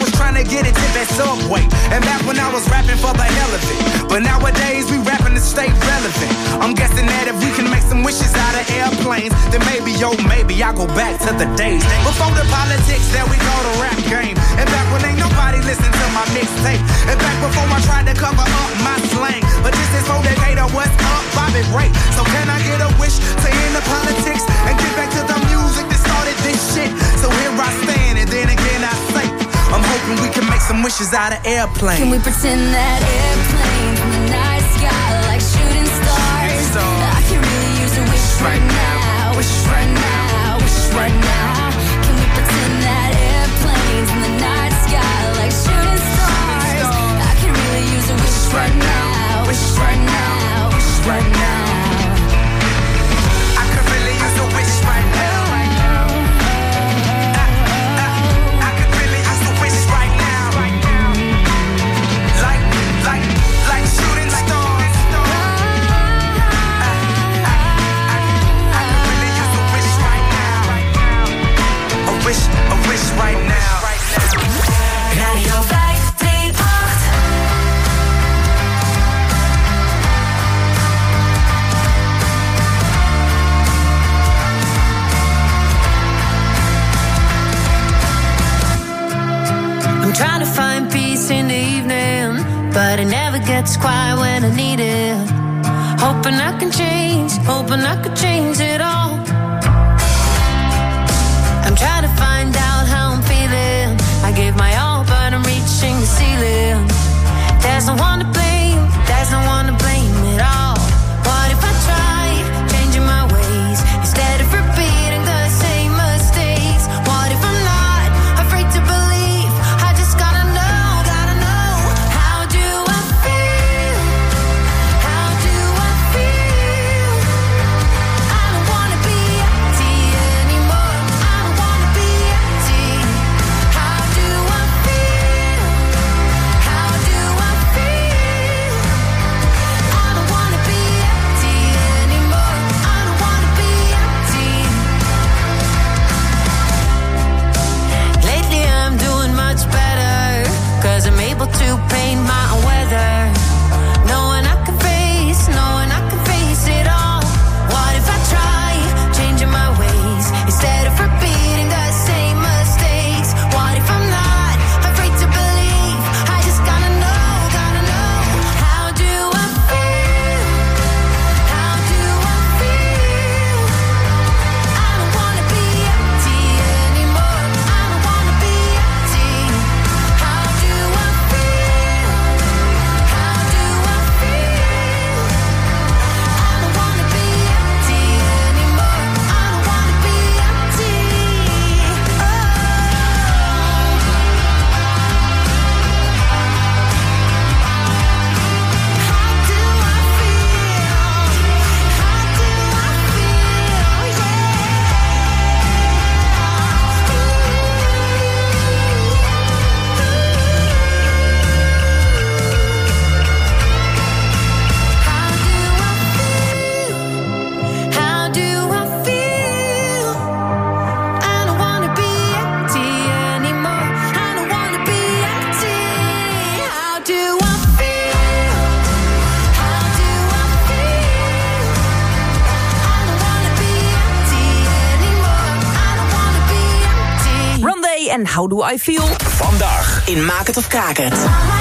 get a tip at Subway. And back when I was rapping for the hell of it. But nowadays we rapping to stay relevant. I'm guessing that if we can make some wishes out of airplanes, then maybe, maybe I go back to the days before the politics that we call the rap game. And back when ain't nobody listened to my mixtape. And back before I tried to cover up my slang. But this is for Decatur, what's up, Bobby Ray. So can I get a wish to end the politics and get back to the music that started this shit? So here I stand, and then again I say, I'm hoping we can make some wishes out of airplanes. Can we pretend that airplanes in the night sky like shooting stars? I can really use a wish right now, wish right now, wish right now. Can we pretend that airplanes in the night sky like shooting stars? I can really use a wish right now, wish right now, wish right now. I could really use a wish right now. A wish right now. Radio 538. I'm trying to find peace in the evening, but it never gets quiet when I need it. Hoping I can change, hoping I could change it all. I'm trying to find out how I'm feeling. I gave my all, but I'm reaching the ceiling. There's no one to blame, there's no one to blame at all. What if I try changing my ways instead of repeating the same mistakes? What if I'm not afraid to believe? I just gotta know, how do I feel? How do I feel? I don't wanna be empty anymore. I don't wanna be empty. How do I feel? How do I feel? I don't wanna be empty anymore. I don't wanna be empty. Lately I'm doing much better, 'cause I'm able to paint my own weather. Knowing I can face it all. What if I try changing my ways instead of repeating the same mistakes? What if I'm not afraid to believe? I just gotta know, how do I feel? How do I feel? I don't wanna be empty anymore. I don't wanna be empty. How do I feel? How do I feel? I don't wanna be empty anymore. I don't wanna be empty. How do I feel? I don't wanna be empty anymore. I don't wanna be empty. How do I feel? How do I feel? I don't wanna be empty anymore. I don't wanna be empty. Rondé en How Do I Feel? Vandaag In Maak het of Kraak het.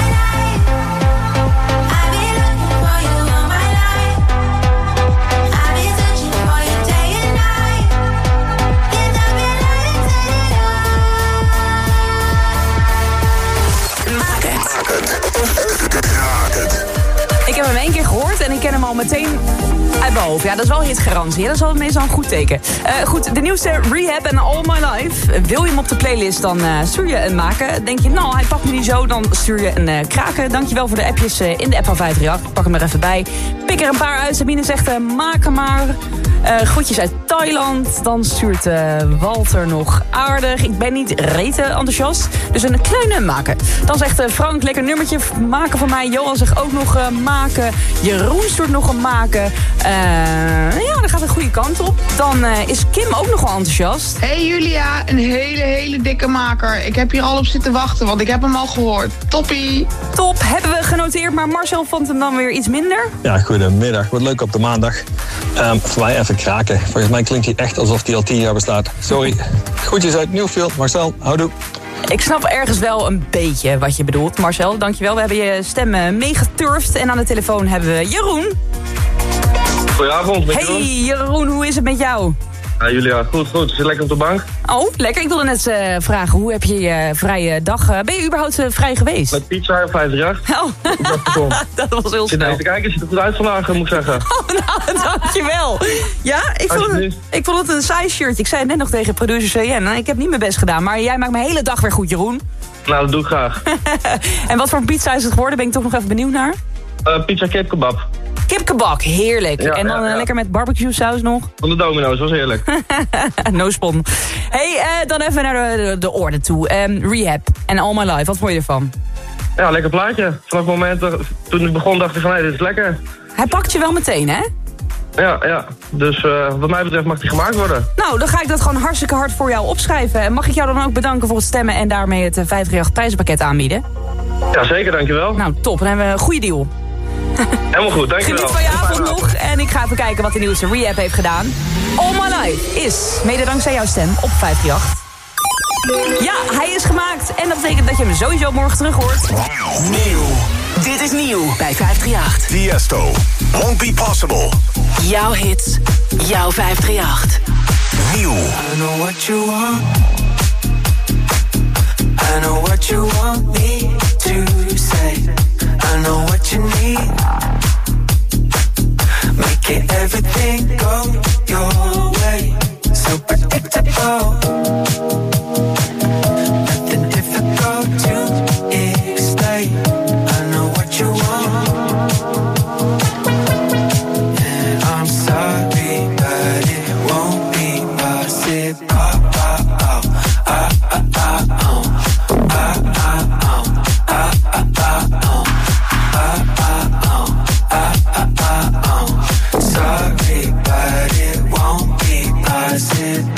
Ik heb hem 1 keer gehoord en ik ken hem al meteen uit mijn hoofd. Ja, dat is wel hitgarantie. Dat is wel meestal een goed teken. Goed, de nieuwste Rehab en All My Life. Wil je hem op de playlist, dan stuur je een maken. Denk je, nou, hij pakt me niet zo, dan stuur je een kraken. Dankjewel voor de appjes in de app van 538. Ik pak hem er even bij. Pik er een paar uit. Sabine zegt, maak hem maar. Groetjes uit Thailand. Dan stuurt Walter nog aardig. Ik ben niet rete enthousiast. Dus een kleine maken. Dan zegt Frank, lekker nummertje maken van mij. Johan zegt ook nog maken. Jeroen stuurt nog een maken. Ja, daar gaat een goede kant op. Dan is Kim ook nog wel enthousiast. Hey Julia, een hele dikke maker. Ik heb hier al op zitten wachten, want ik heb hem al gehoord. Toppie. Top, hebben we genoteerd, maar Marcel vond hem dan weer iets minder. Ja, goedemiddag. Wat leuk op de maandag. Voor mij even kraken. Volgens mij klinkt hij echt alsof hij al 10 jaar bestaat. Sorry. Groetjes uit Nieuwfield. Marcel, houdoe. Ik snap ergens wel een beetje wat je bedoelt, Marcel. Dankjewel. We hebben je stem meegeturfd. En aan de telefoon hebben we Jeroen. Goedenavond, met Jeroen. Hey Jeroen, hoe is het met jou? Ja, Julia, goed. Zit lekker op de bank? Oh, lekker. Ik wilde net vragen, hoe heb je je vrije dag... ben je überhaupt vrij geweest? Met pizza en 538. Oh, dat was heel snel. Even kijken, ziet er goed uit vandaag, moet ik zeggen. Oh, nou, dankjewel. Ja, ik vond het een saai shirtje. Ik zei het net nog tegen producer CN. Ik heb niet mijn best gedaan, maar jij maakt mijn hele dag weer goed, Jeroen. Nou, dat doe ik graag. En wat voor pizza is het geworden? Ben ik toch nog even benieuwd naar? Pizza kipkebab. Kipkebab, heerlijk. Ja, en dan lekker met barbecue saus nog. Van de Domino's, was heerlijk. No spon. Hey, dan even naar de orde toe. Rehab en All My Life, wat vond je ervan? Ja, lekker plaatje. Vanaf het moment toen ik begon dacht ik van, dit is lekker. Hij pakt je wel meteen, hè? Ja. Dus wat mij betreft mag die gemaakt worden. Nou, dan ga ik dat gewoon hartstikke hard voor jou opschrijven. En mag ik jou dan ook bedanken voor het stemmen en daarmee het 538 prijzenpakket aanbieden? Ja, zeker, dankjewel. Nou, top. Dan hebben we een goede deal. Helemaal goed, dankjewel. Geniet van je avond nog. En ik ga even kijken wat de nieuwste Rehab heeft gedaan. All My Life is, mede dankzij jouw stem, op 538. Ja, hij is gemaakt. En dat betekent dat je hem sowieso morgen terug hoort. Nieuw. Dit is nieuw bij 538. Tiesto. Won't Be Possible. Jouw hits. Jouw 538. Nieuw. I know what you want. I know what you want me to say. I know what you need. Making everything go your way. So predictable. Nothing difficult to explain. I know what you want. And I'm sorry, but it won't be possible. Sorry, but it won't be possible.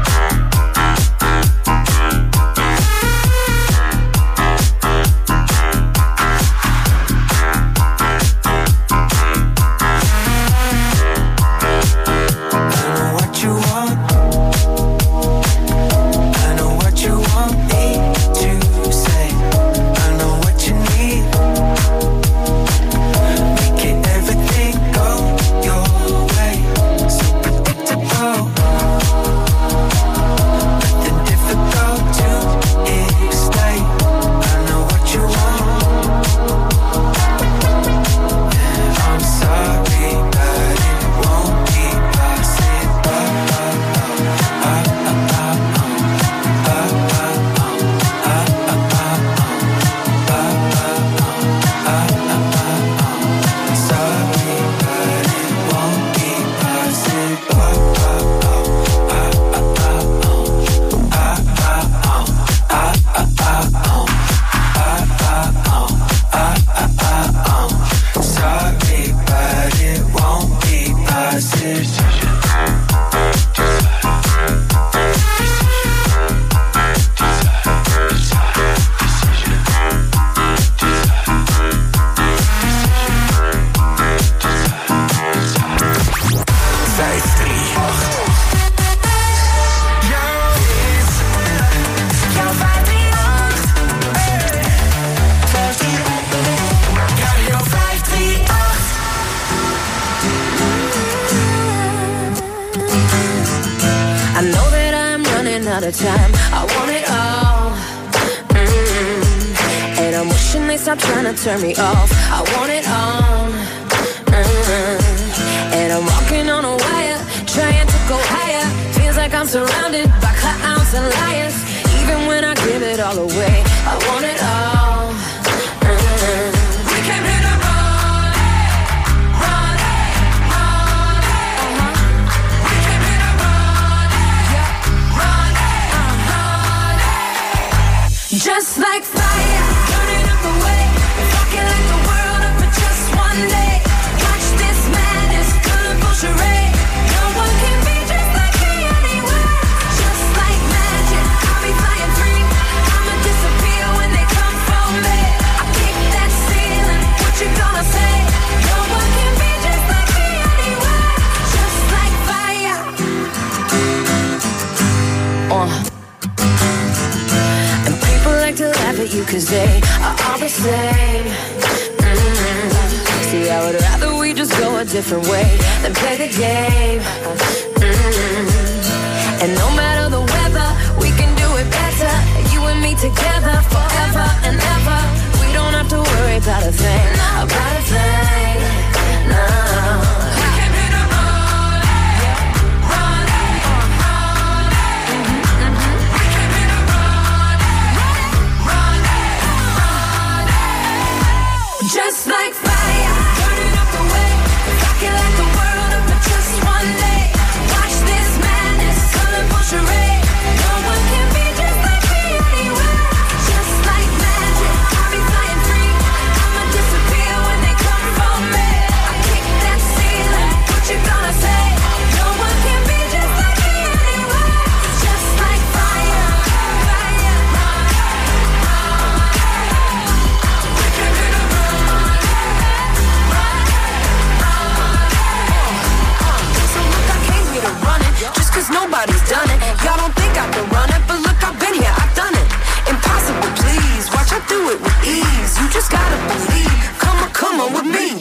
Time. I want it all. And I'm wishing they stop trying to turn me off. I want it all. And I'm walking on a wire, trying to go higher. Feels like I'm surrounded by clowns and liars. Even when I give it all away, I want it all. We came here to run it, run it, run it. And people like to laugh at you 'cause they are all the same. See, I would rather we just go a different way than play the game. And no matter the weather, we can do it better. You and me together forever and ever. We don't have to worry about a thing, about a thing. No. We can hit a road, run it, We can hit a road, run it. Just like fire, burning up the way. Rocking like the world up for just one day. Watch this madness, colorful charade. No one can be just like me anyway. Just like magic, I'll be flying free. I'ma disappear when they come for me. I kick that ceiling, what you gonna say? No one can be just like me anyway. Just like fire, fire. We can hit a road, so look, I came here to run it, just 'cause nobody's done it. Y'all don't think I can run it, but look, I've been here, I've done it. Impossible, please, watch I do it with ease. You just gotta believe, come on with me.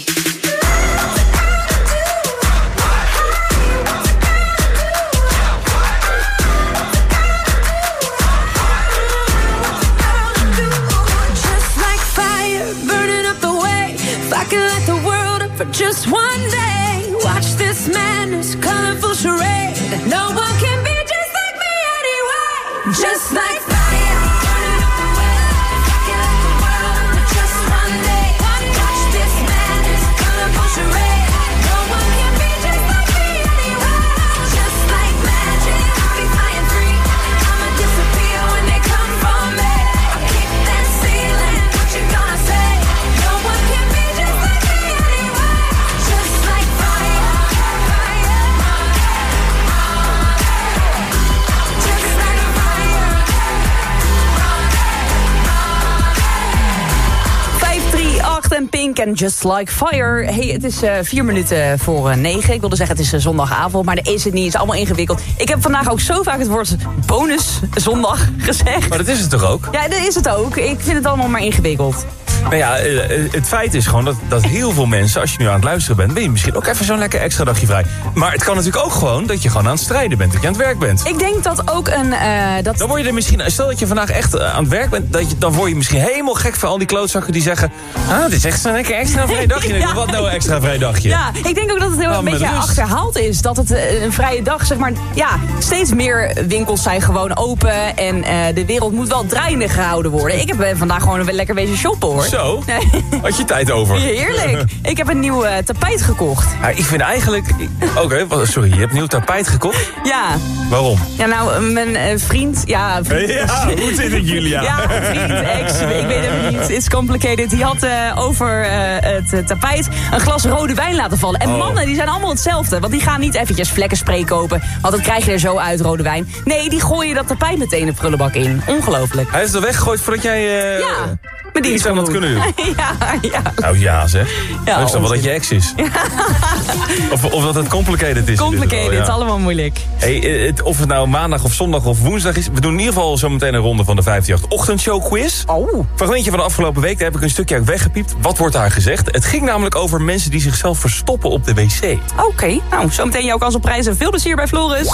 Just like fire, burning up the way. If I could light the world up for just one day. Watch this madness, colorful charade. No one can be just like me anyway. Just like fire, burning up the way. If I could light the world up for just one day. Watch this madness, colorful charade. No one can be just like me anyway. Just like magic, I'll be flying free. I'ma disappear when they come for me. I kick that ceiling, what you gonna say? No one can be just like me anyway. Just like fire, fire. Just like fire. 538 en Pink en Just Like Fire. Hey, het is 4 minuten voor 9. Ik wilde zeggen het is zondagavond, maar dat is het niet. Het is allemaal ingewikkeld. Ik heb vandaag ook zo vaak het woord bonus zondag gezegd. Maar dat is het toch ook? Ja, dat is het ook. Ik vind het allemaal maar ingewikkeld. Nou ja, het feit is gewoon dat heel veel mensen, als je nu aan het luisteren bent, ben je misschien ook even zo'n lekker extra dagje vrij. Maar het kan natuurlijk ook gewoon dat je gewoon aan het strijden bent, dat je aan het werk bent. Ik denk dat ook een... Dan word je er misschien, stel dat je vandaag echt aan het werk bent, dan word je misschien helemaal gek van al die klootzakken die zeggen, dit is echt zo'n lekker extra vrij dagje. Ja. Wat nou een extra vrij dagje? Ja, ik denk ook dat het heel een beetje achterhaald is. Dat het een vrije dag, zeg maar, ja, steeds meer winkels zijn gewoon open en de wereld moet wel draaiende gehouden worden. Ik heb vandaag gewoon weer lekker wezen shoppen, hoor. Zo? Had je tijd over? Heerlijk. Ik heb een nieuw tapijt gekocht. Ja, ik vind eigenlijk... Oké, sorry, je hebt een nieuw tapijt gekocht? Ja. Waarom? Ja, nou, mijn vriend... Ja, vriend. Ja, hoe zit het, Julia? Ja, vriend, ex, ik weet het niet. It's complicated. Die had over het tapijt een glas rode wijn laten vallen. En mannen, die zijn allemaal hetzelfde. Want die gaan niet eventjes vlekkenspray kopen. Want dat krijg je er zo uit, rode wijn. Nee, die gooien dat tapijt meteen de prullenbak in. Ongelooflijk. Hij is er weggegooid voordat jij... Ja. Maar die iets aan dat kunnen doen. Ja. Nou ja, zeg. Ja, ik snap wel dat je ex is. Ja. Of dat het complicated is. Complicated, het is allemaal moeilijk. Hey, of het nou maandag of zondag of woensdag is. We doen in ieder geval zo meteen een ronde van de 538 ochtendshow quiz. Fragmentje van de afgelopen week, daar heb ik een stukje uit weggepiept. Wat wordt daar gezegd? Het ging namelijk over mensen die zichzelf verstoppen op de wc. Oké, nou, zometeen jouw kans op prijzen. Veel plezier bij Floris.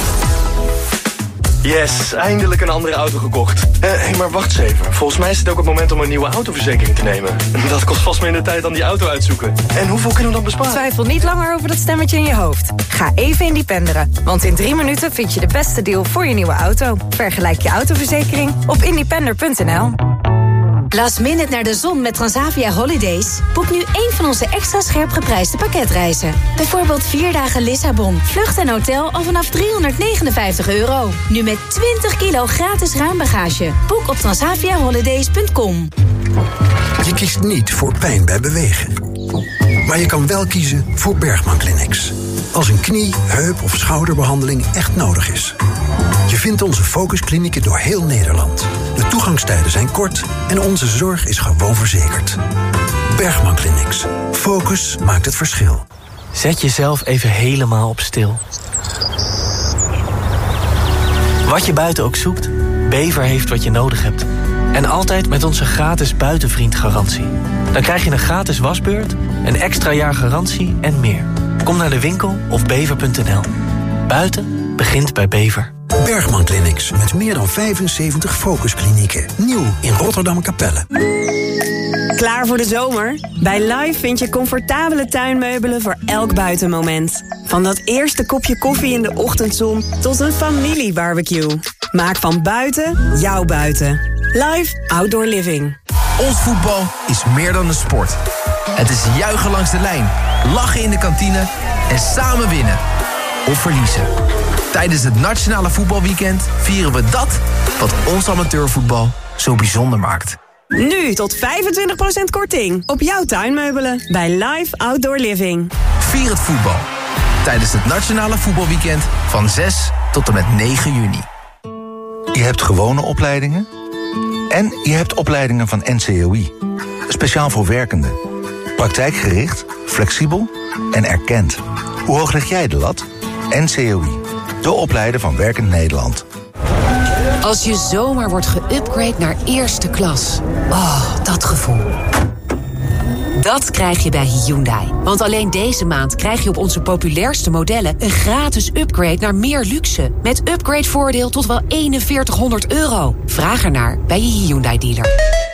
Yes, eindelijk een andere auto gekocht. Maar wacht eens even. Volgens mij is het ook het moment om een nieuwe autoverzekering te nemen. Dat kost vast minder tijd dan die auto uitzoeken. En hoeveel kunnen we dan besparen? Twijfel niet langer over dat stemmetje in je hoofd. Ga even independeren. Want in 3 minuten vind je de beste deal voor je nieuwe auto. Vergelijk je autoverzekering op independer.nl. Last minute naar de zon met Transavia Holidays? Boek nu één van onze extra scherp geprijsde pakketreizen. Bijvoorbeeld 4 dagen Lissabon, vlucht en hotel al vanaf €359. Nu met 20 kilo gratis ruimbagage. Boek op transaviaholidays.com. Je kiest niet voor pijn bij bewegen. Maar je kan wel kiezen voor Bergman Clinics. Als een knie, heup of schouderbehandeling echt nodig is. Je vindt onze focusklinieken door heel Nederland. De toegangstijden zijn kort en onze zorg is gewoon verzekerd. Bergman Clinics. Focus maakt het verschil. Zet jezelf even helemaal op stil. Wat je buiten ook zoekt, Bever heeft wat je nodig hebt. En altijd met onze gratis buitenvriendgarantie. Dan krijg je een gratis wasbeurt, een extra jaar garantie en meer. Kom naar de winkel of bever.nl. Buiten begint bij Bever. Bergman Clinics, met meer dan 75 focusklinieken. Nieuw in Rotterdam-Kapelle. Klaar voor de zomer? Bij Live vind je comfortabele tuinmeubelen voor elk buitenmoment. Van dat eerste kopje koffie in de ochtendzon tot een familiebarbecue. Maak van buiten jouw buiten. Live Outdoor Living. Ons voetbal is meer dan een sport. Het is juichen langs de lijn, lachen in de kantine en samen winnen. Of verliezen. Tijdens het Nationale Voetbalweekend vieren we dat wat ons amateurvoetbal zo bijzonder maakt. Nu tot 25% korting op jouw tuinmeubelen bij Live Outdoor Living. Vier het voetbal tijdens het Nationale Voetbalweekend van 6 tot en met 9 juni. Je hebt gewone opleidingen en je hebt opleidingen van NCOI. Speciaal voor werkenden. Praktijkgericht, flexibel en erkend. Hoe hoog leg jij de lat? NCOI, de opleider van Werkend Nederland. Als je zomaar wordt geüpgrade naar eerste klas. Oh, dat gevoel. Dat krijg je bij Hyundai. Want alleen deze maand krijg je op onze populairste modellen een gratis upgrade naar meer luxe. Met upgradevoordeel tot wel €4100. Vraag ernaar bij je Hyundai-dealer.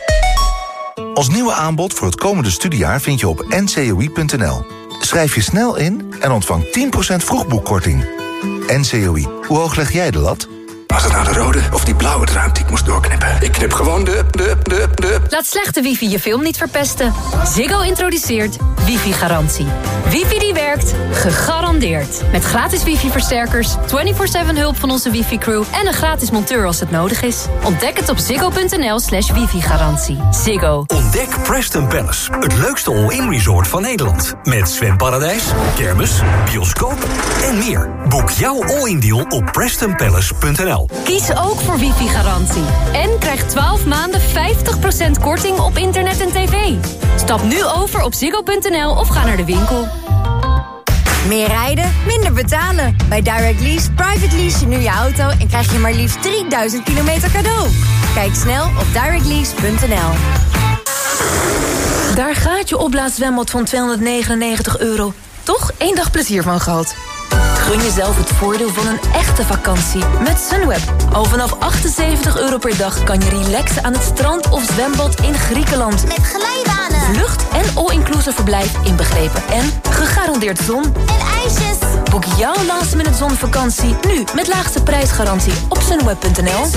Ons nieuwe aanbod voor het komende studiejaar vind je op ncoi.nl. Schrijf je snel in en ontvang 10% vroegboekkorting. NCOI, hoe hoog leg jij de lat? Was het nou de rode of die blauwe draad die ik moest doorknippen? Ik knip gewoon de... Laat slechte wifi je film niet verpesten. Ziggo introduceert wifi-garantie. Wifi die werkt, gegarandeerd. Met gratis wifi-versterkers, 24/7 hulp van onze wifi-crew... en een gratis monteur als het nodig is. Ontdek het op ziggo.nl/wifi-garantie. Ziggo. Ontdek Preston Palace, het leukste all-in resort van Nederland. Met zwemparadijs, kermis, bioscoop en meer. Boek jouw all-in deal op prestonpalace.nl. Kies ook voor wifi-garantie. En krijg 12 maanden 50% korting op internet en tv. Stap nu over op ziggo.nl of ga naar de winkel. Meer rijden, minder betalen. Bij Direct Lease private lease je nu je auto en krijg je maar liefst 3000 kilometer cadeau. Kijk snel op directlease.nl. Daar gaat je opblaaszwembad van €299. Toch 1 dag plezier van gehad. Gun jezelf het voordeel van een echte vakantie met Sunweb. Al vanaf €78 per dag kan je relaxen aan het strand of zwembad in Griekenland. Met glijbanen. Vlucht en all-inclusive verblijf inbegrepen. En gegarandeerd zon. En ijsjes. Boek jouw last minute zonvakantie nu met laagste prijsgarantie op sunweb.nl.